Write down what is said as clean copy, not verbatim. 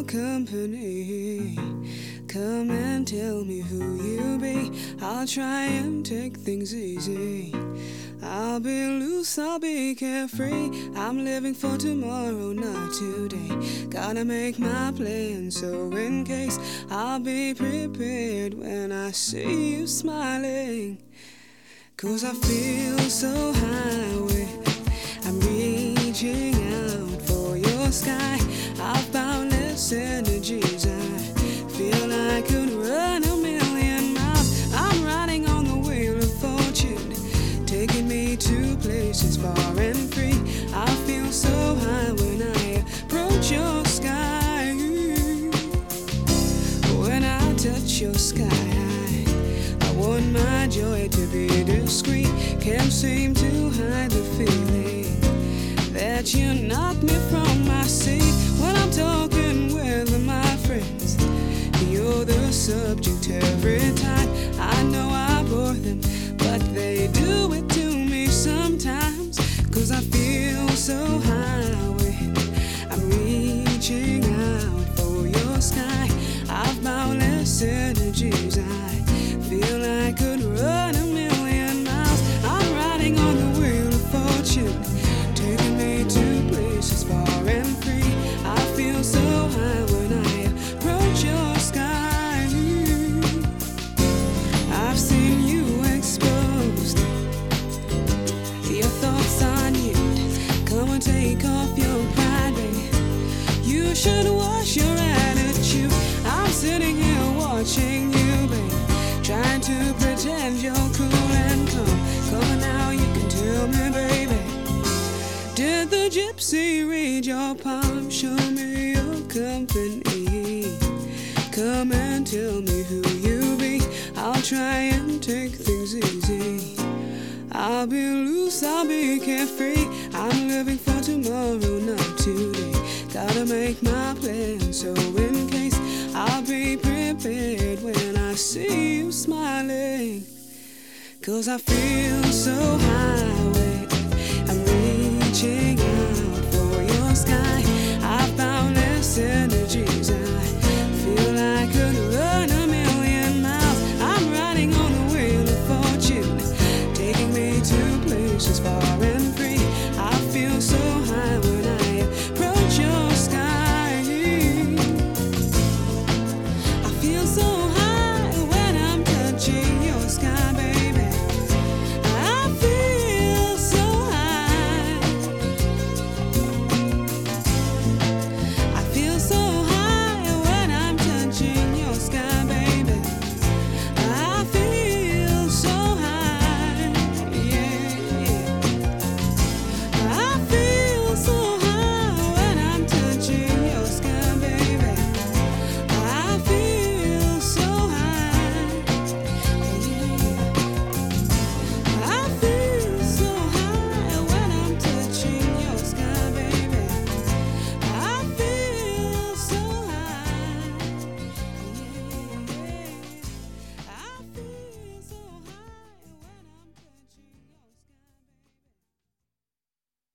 company. Come and tell me who you be. I'll try and take things easy. I'll be loose, I'll be carefree. I'm living for tomorrow, not today. Gotta make my plan, so in case I'll be prepared when I see you smiling. 'Cause I feel so high I'm reaching out for your sky. I've boundless energies. I feel I could run a million miles. I'm riding on the wheel of fortune, taking me to places far and free. I feel so high when I approach your sky. When I touch your sky, I want my joy to be discreet. Can't seem to hide the feeling that you knock me from my seat. When I'm talking with my friends, you're the subject every time. I know I bore them, but they do it to me sometimes. 'Cause I feel so high I'm reaching out for your sky. I've boundless energies. I feel I could run a million miles. I'm riding on the wheel of fortune, taking me to places far and free. I feel so high when I approach your sky. I've seen you exposed, your thoughts are nude. Come and take off your pride, baby. You should wash your attitude. I'm sitting here watching you, baby, trying to pretend you're cool and calm. Come on now, you can tell me, baby, did the gypsy read your palm? Show me your company. Come and tell me who you be. I'll try and take things easy. I'll be loose, I'll be carefree. I'm living for tomorrow, not today. Gotta make my plan, so in case I'll be prepared when I see you smiling. 'Cause I feel so high I'm reaching out for your sky. I found this in